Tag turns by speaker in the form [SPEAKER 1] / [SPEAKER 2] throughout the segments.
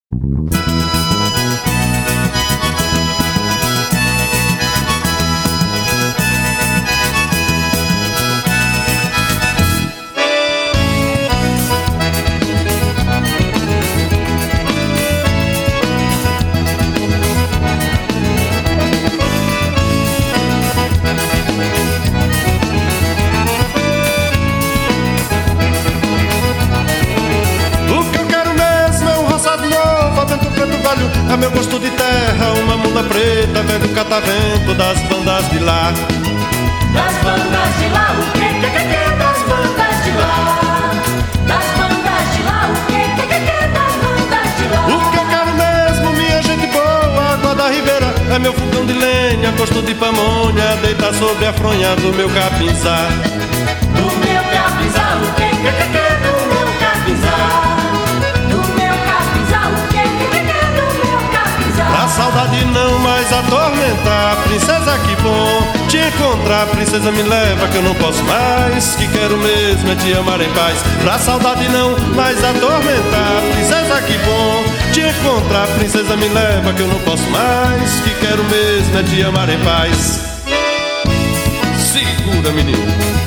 [SPEAKER 1] É meu gosto de terra, uma mula preta, velho catavento das bandas de lá.
[SPEAKER 2] Das bandas de lá, o que das bandas de lá? Das bandas de lá, o que das bandas de lá?
[SPEAKER 1] O que eu quero mesmo, minha gente boa, água da ribeira, é meu fogão de lenha, gosto de pamonha, deitar sobre a fronha do meu capinzá.
[SPEAKER 2] Do meu capinzá, o que do meu capinzá?
[SPEAKER 1] A saudade não mais atormentar, princesa, que bom te encontrar. Princesa, me leva que eu não posso mais, que quero mesmo é te amar em paz. Pra saudade não mais atormentar, princesa, que bom te encontrar. Princesa, me leva que eu não posso mais, que quero mesmo é te amar em paz. Segura, menino.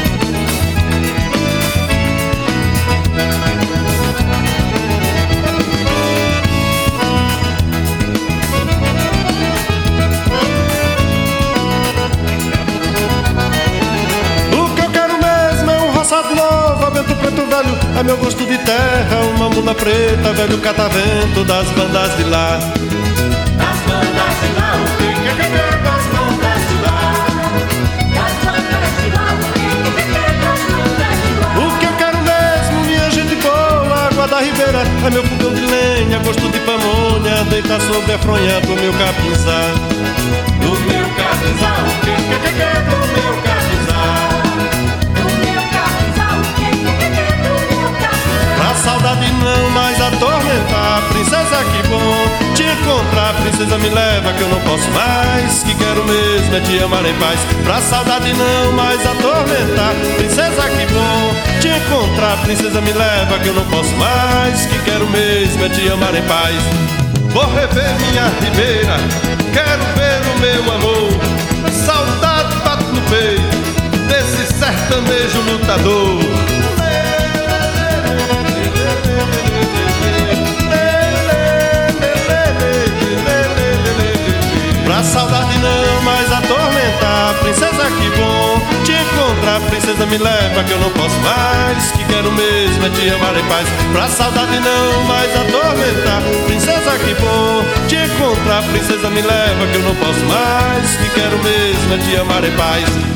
[SPEAKER 1] Vento preto velho, é meu gosto de terra, uma mula preta, velho catavento das bandas de lá.
[SPEAKER 2] Das bandas de lá, o que das bandas de lá? Das bandas de lá, o que das bandas de lá?
[SPEAKER 1] O que eu quero mesmo, minha gente boa, água da ribeira, é meu fogão de lenha, gosto de pamonha, deitar sobre a fronha do meu capinzá.
[SPEAKER 2] Do meu capinzá, o que do meu capinzá?
[SPEAKER 1] A saudade não mais atormentar, princesa, que bom te encontrar. Princesa, me leva que eu não posso mais, que quero mesmo é te amar em paz. Pra saudade não mais atormentar, princesa, que bom te encontrar. Princesa, me leva que eu não posso mais, que quero mesmo é te amar em paz. Vou rever minha ribeira, quero ver o meu amor. Saudade bate no peito desse sertanejo lutador. Pra saudade não mais atormentar, princesa, que bom te encontrar. Princesa, me leva que eu não posso mais, que quero mesmo é te amar em paz. Pra saudade não mais atormentar, princesa, que bom te encontrar. Princesa, me leva que eu não posso mais, que quero mesmo é te amar em paz.